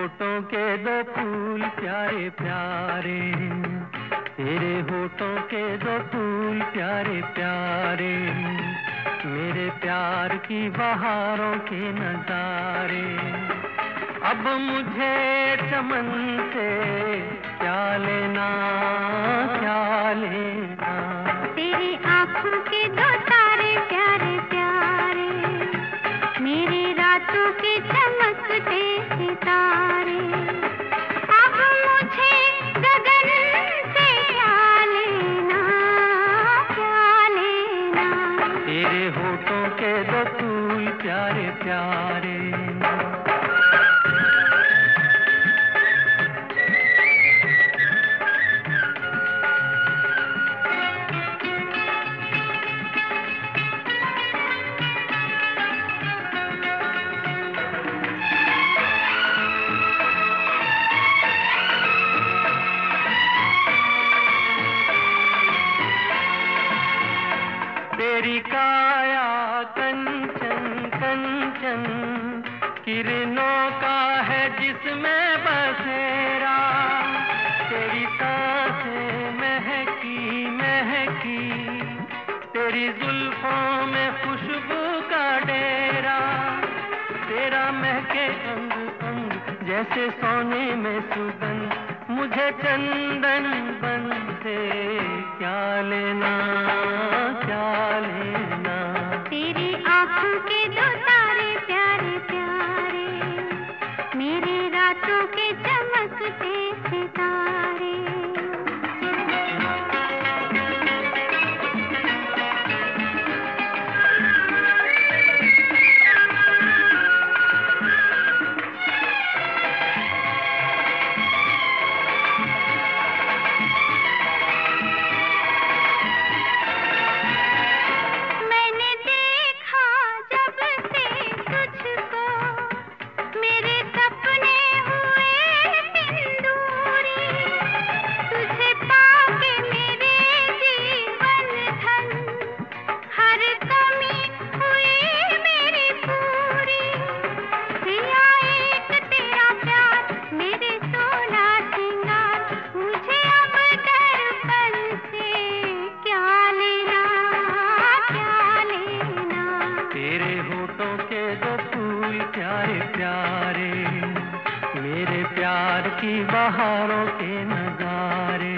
होठों के दो फूल प्यारे प्यारे, तेरे होठों के दो फूल प्यारे प्यारे, मेरे प्यार की बहारों के नजारे। अब मुझे चमन से क्या लेना, क्या लेना। तेरी आँखों के दो तारे प्यारे प्यारे, मेरी रातों के चमकते सितारे। अब मुझे गगन से क्या लेना, क्या लेना। तेरे होठों के दो फूल प्यारे प्यारे। तेरी काया कंचन कंचन, किरणों का है जिसमें बसेरा। तेरी सांसें महकी महकी, तेरी जुल्फों में खुशबू का डेरा। तेरा महके अंग अंग जैसे सोने में सुगंध, मुझे चंदन बन से क्या लेना, क्या लेना। तेरी आँखों के दो तारे प्यारे प्यारे, मेरी रातों के चमकते सितारे। प्यारे प्यारे, मेरे प्यार की बहारों के नजारे।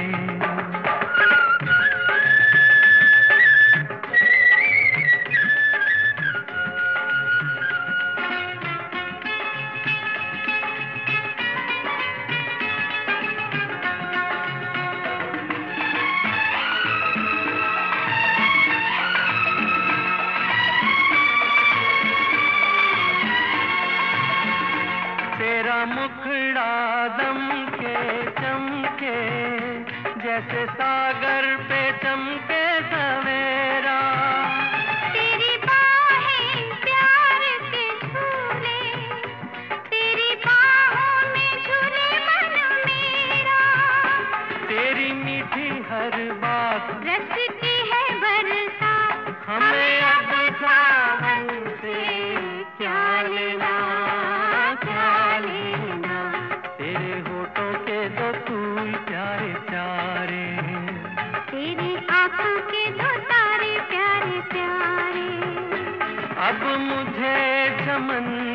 तेरा मुखड़ा दम के चमके, जैसे सागर पे चमके सवेरा। तेरी बाहें प्यार के झूले, तेरी बाहों में झूले मन मेरा। तेरी मीठी हर बात रचती है बरसात, हमें अब सावन से क्या लेना, क्या लेना। तेरे होठों के दो फूल प्यारे प्यारे, तेरी आँखों के दो तारे प्यारे प्यारे। अब मुझे चमन